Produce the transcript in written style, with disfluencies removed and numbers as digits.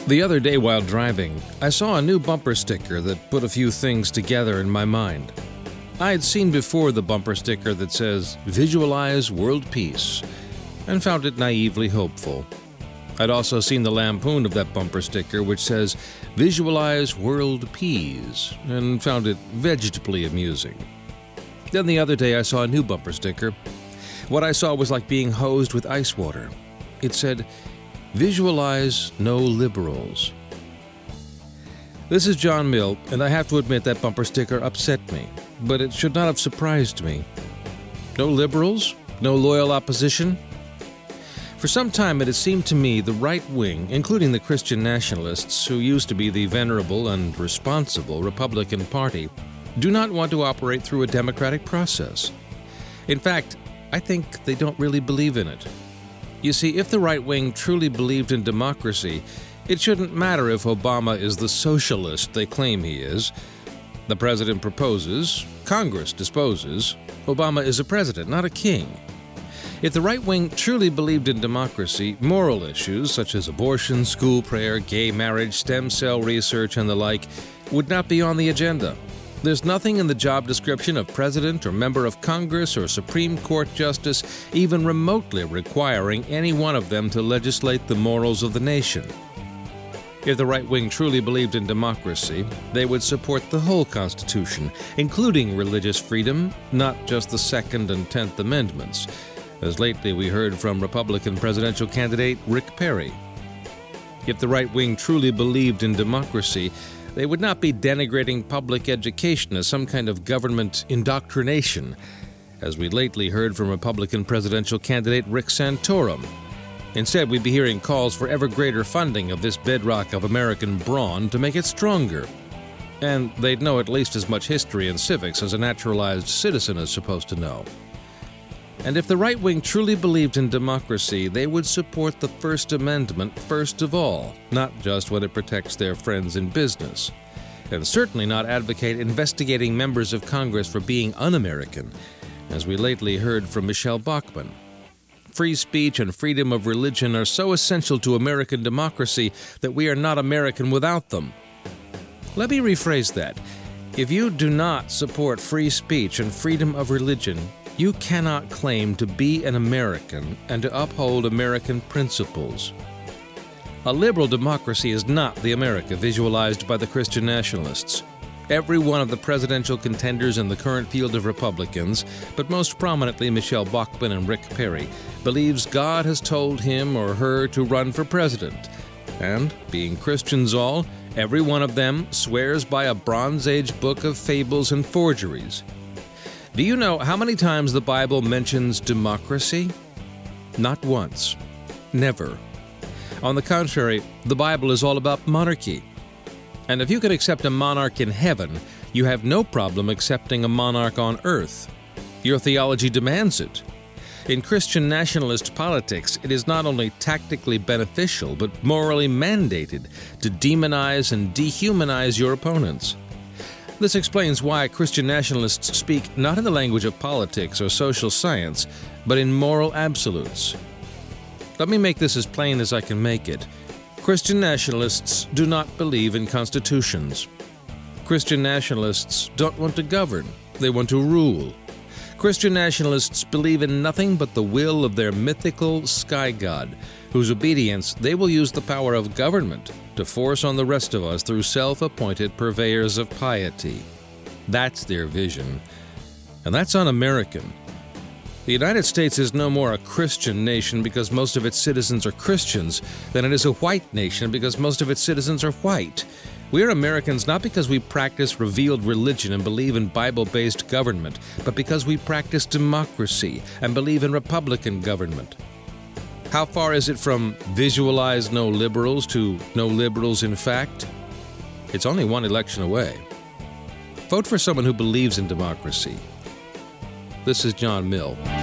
The other day while driving, I saw a new bumper sticker that put a few things together in my mind. I had seen before the bumper sticker that says, "Visualize world peace," and found it naively hopeful. I'd also seen the lampoon of that bumper sticker which says, "Visualize world peas," and found it vegetably amusing. Then the other day I saw a new bumper sticker. What I saw was like being hosed with ice water. It said, "Visualize no liberals." This is John Mill, and I have to admit that bumper sticker upset me, but it should not have surprised me. No liberals? No loyal opposition? For some time it has seemed to me the right wing, including the Christian nationalists, who used to be the venerable and responsible Republican Party, do not want to operate through a democratic process. In fact, I think they don't really believe in it. You see, if the right wing truly believed in democracy, it shouldn't matter if Obama is the socialist they claim he is. The president proposes, Congress disposes. Obama is a president, not a king. If the right wing truly believed in democracy, moral issues such as abortion, school prayer, gay marriage, stem cell research, and the like would not be on the agenda. There's nothing in the job description of president or member of Congress or Supreme Court justice even remotely requiring any one of them to legislate the morals of the nation. If the right wing truly believed in democracy, they would support the whole Constitution, including religious freedom, not just the Second and 10th Amendments, as lately we heard from Republican presidential candidate Rick Perry. If the right wing truly believed in democracy, they would not be denigrating public education as some kind of government indoctrination, as we lately heard from Republican presidential candidate Rick Santorum. Instead, we'd be hearing calls for ever greater funding of this bedrock of American brawn to make it stronger. And they'd know at least as much history and civics as a naturalized citizen is supposed to know. And if the right wing truly believed in democracy, they would support the First Amendment first of all, not just when it protects their friends in business. And certainly not advocate investigating members of Congress for being un-American, as we lately heard from Michelle Bachmann. Free speech and freedom of religion are so essential to American democracy that we are not American without them. Let me rephrase that. If you do not support free speech and freedom of religion, you cannot claim to be an American and to uphold American principles. A liberal democracy is not the America visualized by the Christian nationalists. Every one of the presidential contenders in the current field of Republicans, but most prominently Michelle Bachmann and Rick Perry, believes God has told him or her to run for president. And, being Christians all, every one of them swears by a Bronze Age book of fables and forgeries. Do you know how many times the Bible mentions democracy? Not once. Never. On the contrary, the Bible is all about monarchy. And if you can accept a monarch in heaven, you have no problem accepting a monarch on earth. Your theology demands it. In Christian nationalist politics, it is not only tactically beneficial, but morally mandated to demonize and dehumanize your opponents. This explains why Christian nationalists speak not in the language of politics or social science, but in moral absolutes. Let me make this as plain as I can make it. Christian nationalists do not believe in constitutions. Christian nationalists don't want to govern, they want to rule. Christian nationalists believe in nothing but the will of their mythical sky god, whose obedience they will use the power of government to force on the rest of us through self-appointed purveyors of piety. That's their vision, and that's un-American. The United States is no more a Christian nation because most of its citizens are Christians than it is a white nation because most of its citizens are white. We are Americans not because we practice revealed religion and believe in Bible-based government, but because we practice democracy and believe in Republican government. How far is it from visualize no liberals to no liberals in fact? It's only one election away. Vote for someone who believes in democracy. This is John Mill.